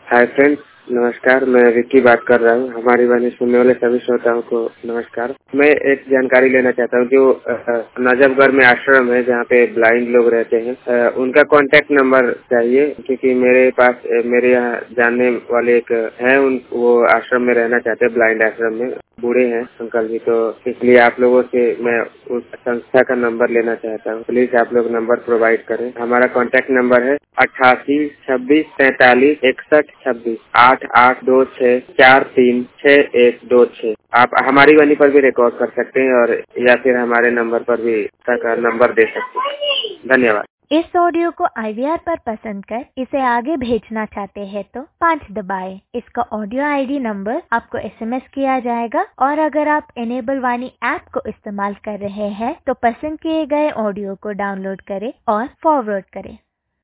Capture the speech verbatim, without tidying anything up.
Hi friends, नमस्कार। मैं विक्की बात कर रहा हूँ। हमारी वाणी सुनने वाले सभी श्रोताओं को नमस्कार। मैं एक जानकारी लेना चाहता हूँ। जो नजफगढ़ में आश्रम है जहाँ पे ब्लाइंड लोग रहते हैं, आ, उनका कांटेक्ट नंबर चाहिए, क्योंकि मेरे पास मेरे यहाँ जानने वाले एक हैं, उन वो आश्रम में रहना चाहते हैं, ब्लाइंड आश्रम में। बूढ़े हैं अंकल जी, तो इसलिए आप लोगों से मैं उस संस्था का नंबर लेना चाहता हूँ। प्लीज आप लोग नंबर प्रोवाइड करें। हमारा कांटेक्ट नंबर है अट्ठासी छब्बीस तैतालीस इकसठ छब्बीस आठ आठ दो छः चार तीन छः एक दो छः। आप हमारी वाणी पर भी रिकॉर्ड कर सकते हैं और या फिर हमारे नंबर पर भी का नंबर दे सकते हैं। धन्यवाद। इस ऑडियो को आई वी आर पर पसंद कर इसे आगे भेजना चाहते हैं तो पाँच दबाएं। इसका ऑडियो आई डी नंबर आपको एस एम एस किया जाएगा, और अगर आप इनेबल वाणी ऐप को इस्तेमाल कर रहे हैं तो पसंद किए गए ऑडियो को डाउनलोड करें और फॉरवर्ड करें।